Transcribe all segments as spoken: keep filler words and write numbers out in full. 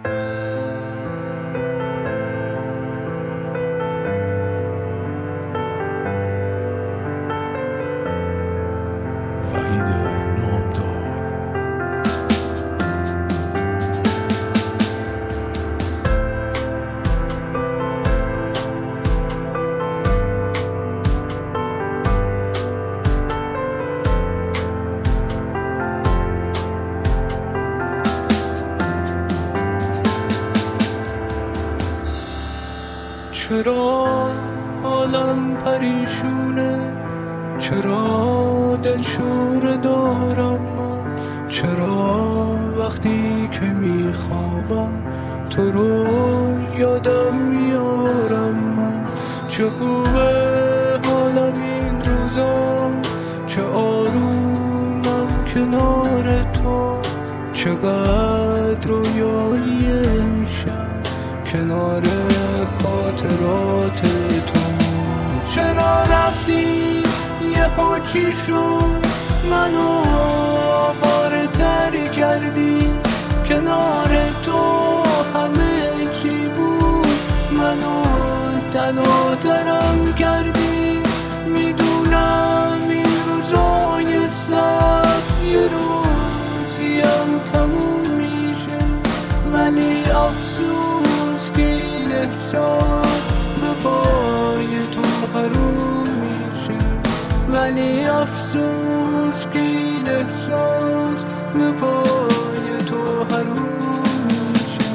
چرا حالم پریشونه، چرا دلشوره دارم من، چرا وقتی که میخوابم تو رو یادم میارم من. چه خوبه حالم این روزا، چه آرومم کنار تو، چقدر رویایی امشب کنار خاطرات تو. چرا رفتی یه پاچی شد، منو آواره تر کردی، کنار تو همه چی بود، منو تنها ترم کردی. میدونم این روزای سخت یه روزیم تموم میشه، ولی افسوس که این احساس به پای تو حروم میشه، ولی افسوس که این احساس به پای تو حروم میشه.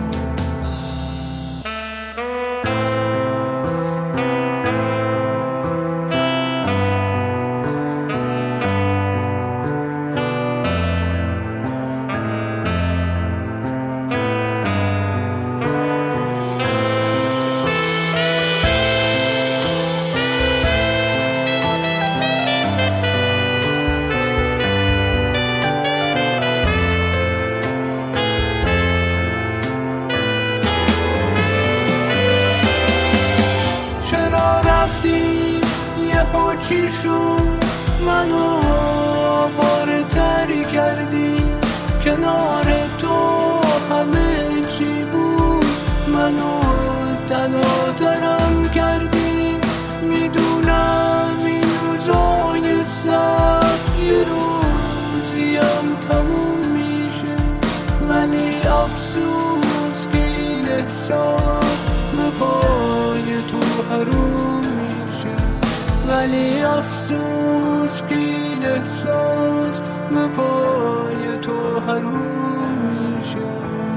چی شد منو آواره تری کردی، کنار تو همه چی بود، منو تنها ترم کردی. میدونم این روزای سخت یه روزیم تموم میشه، ولی افسوس که این احساس به پای تو حروم میشه، ولی افسوس که این احساس به پای تو حروم میشه.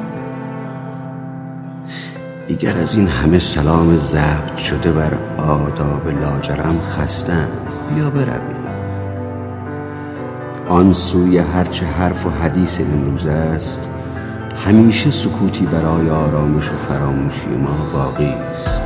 دیگر از این همه سلام ضبط شده بر آداب لاجرم خستم، بیا برویم. آن سوی هرچه حرف و حدیث امروز است، همیشه سکوتی برای آرامش و فراموشی ما باقی است.